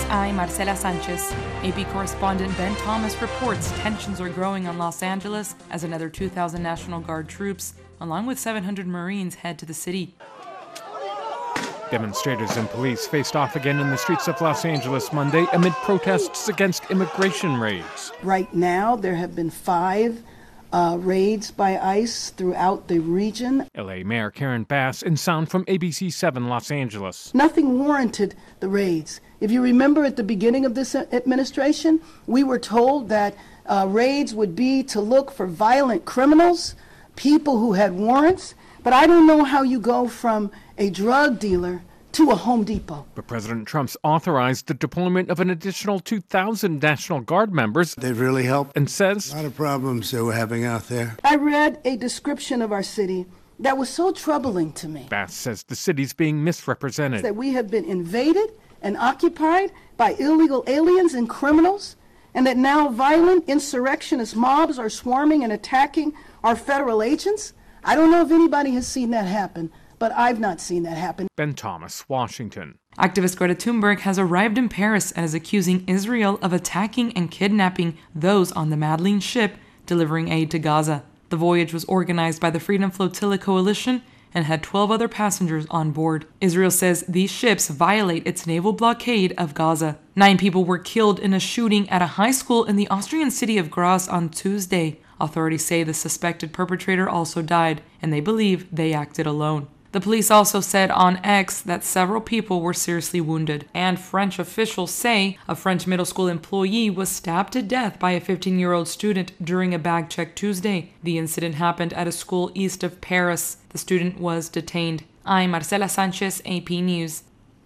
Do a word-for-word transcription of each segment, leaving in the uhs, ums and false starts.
I'm Marcela Sanchez. A P correspondent Ben Thomas reports tensions are growing on Los Angeles as another two thousand National Guard troops, along with seven hundred Marines, head to the city. Demonstrators and police faced off again in the streets of Los Angeles Monday amid protests against immigration raids. Right now, there have been five uh, raids by ICE throughout the region. L A Mayor Karen Bass in sound from A B C seven Los Angeles. Nothing warranted the raids. If you remember at the beginning of this administration, we were told that uh, raids would be to look for violent criminals, people who had warrants. But I don't know how you go from a drug dealer to a Home Depot. But President Trump's authorized the deployment of an additional two thousand National Guard members. They've really helped. And says, a lot of problems that we're having out there. I read a description of our city that was so troubling to me. Bass says the city's being misrepresented. That we have been invaded and occupied by illegal aliens and criminals, and that now violent insurrectionist mobs are swarming and attacking our federal agents. I don't know if anybody has seen that happen, but I've not seen that happen. Ben Thomas, Washington. Activist Greta Thunberg has arrived in Paris and is accusing Israel of attacking and kidnapping those on the Madeleine ship delivering aid to Gaza. The voyage was organized by the Freedom Flotilla Coalition and had twelve other passengers on board. Israel says these ships violate its naval blockade of Gaza. Nine people were killed in a shooting at a high school in the Austrian city of Graz on Tuesday. Authorities say the suspected perpetrator also died, and they believe they acted alone. The police also said on X that several people were seriously wounded, and French officials say a French middle school employee was stabbed to death by a fifteen-year-old student during a bag check Tuesday. The incident happened at a school east of Paris. The student was detained. I'm Marcela Sanchez, A P News.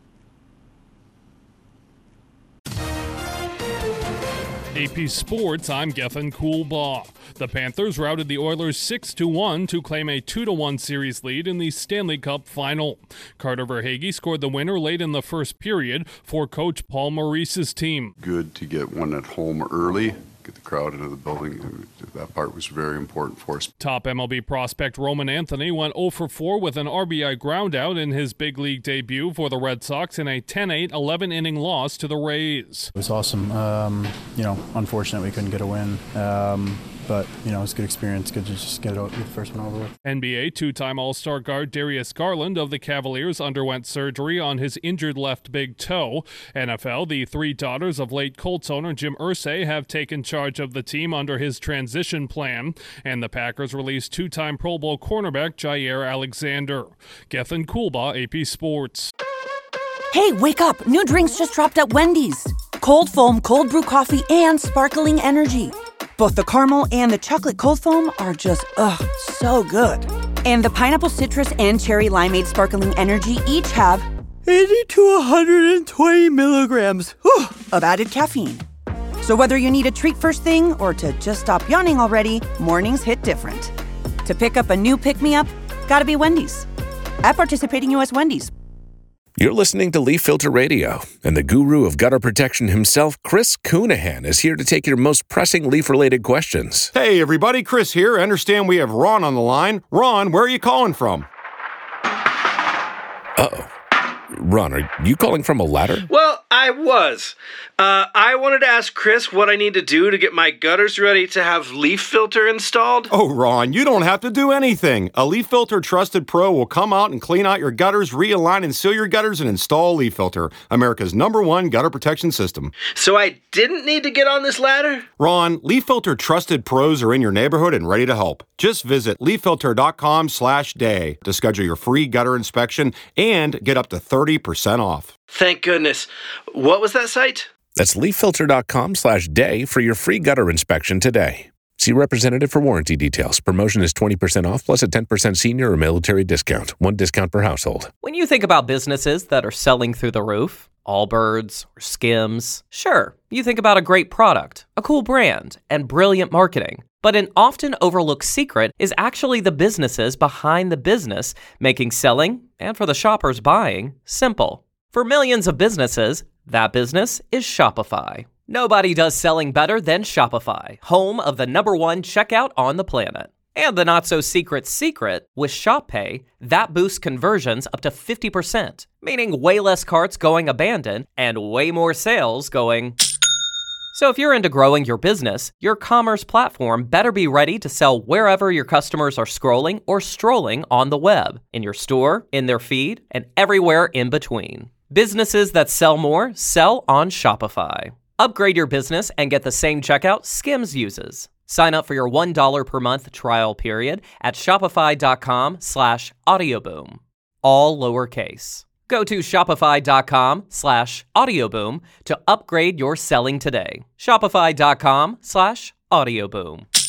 A P Sports, I'm Gethin Coolbaugh. The Panthers routed the Oilers six to one to claim a two to one series lead in the Stanley Cup Final. Carter Verhaeghe scored the winner late in the first period for coach Paul Maurice's team. Good to get one at home early. Get the crowd into the building. That part was very important for us. Top M L B prospect Roman Anthony went oh for four with an R B I groundout in his big league debut for the Red Sox in a ten eight eleven-inning loss to the Rays. It was awesome. Um, you know, unfortunate we couldn't get a win. Um, But, you know, it's a good experience. Good to just get it out, get the first one over with. N B A two-time All-Star guard Darius Garland of the Cavaliers underwent surgery on his injured left big toe. N F L, the three daughters of late Colts owner Jim Irsay have taken charge of the team under his transition plan. And the Packers released two-time Pro Bowl cornerback Jair Alexander. Gethin Coolbaugh, A P Sports. Hey, wake up! New drinks just dropped at Wendy's. Cold foam, cold brew coffee, and sparkling energy. Both the caramel and the chocolate cold foam are just, ugh, so good. And the pineapple citrus and cherry limeade sparkling energy each have eighty to one hundred twenty milligrams whew, of added caffeine. So whether you need a treat first thing or to just stop yawning already, mornings hit different. To pick up a new pick-me-up, gotta be Wendy's. At participating U S Wendy's. You're listening to Leaf Filter Radio, and the guru of gutter protection himself, Chris Coonahan, is here to take your most pressing leaf-related questions. Hey, everybody, Chris here. I understand we have Ron on the line. Ron, where are you calling from? Uh-oh. Ron, are you calling from a ladder? Well, I was. Uh, I wanted to ask Chris what I need to do to get my gutters ready to have Leaf Filter installed. Oh, Ron, you don't have to do anything. A Leaf Filter Trusted Pro will come out and clean out your gutters, realign and seal your gutters, and install Leaf Filter, America's number one gutter protection system. So I didn't need to get on this ladder? Ron, Leaf Filter Trusted Pros are in your neighborhood and ready to help. Just visit leaffilter.com slash day to schedule your free gutter inspection and get up to thirty percent off. Thank goodness. What was that site? That's leaffilter.com slash day for your free gutter inspection today. See representative for warranty details. Promotion is twenty percent off plus a ten percent senior or military discount. One discount per household. When you think about businesses that are selling through the roof, Allbirds or Skims, sure, you think about a great product, a cool brand, and brilliant marketing. But an often overlooked secret is actually the businesses behind the business, making selling, and for the shoppers buying, simple. For millions of businesses, that business is Shopify. Nobody does selling better than Shopify, home of the number one checkout on the planet. And the not-so-secret secret, with Shop Pay, that boosts conversions up to fifty percent, meaning way less carts going abandoned and way more sales going... So if you're into growing your business, your commerce platform better be ready to sell wherever your customers are scrolling or strolling on the web, in your store, in their feed, and everywhere in between. Businesses that sell more sell on Shopify. Upgrade your business and get the same checkout Skims uses. Sign up for your one dollar per month trial period at shopify.com slash audioboom. All lowercase. Go to shopify.com slash audioboom to upgrade your selling today. Shopify.com slash audioboom.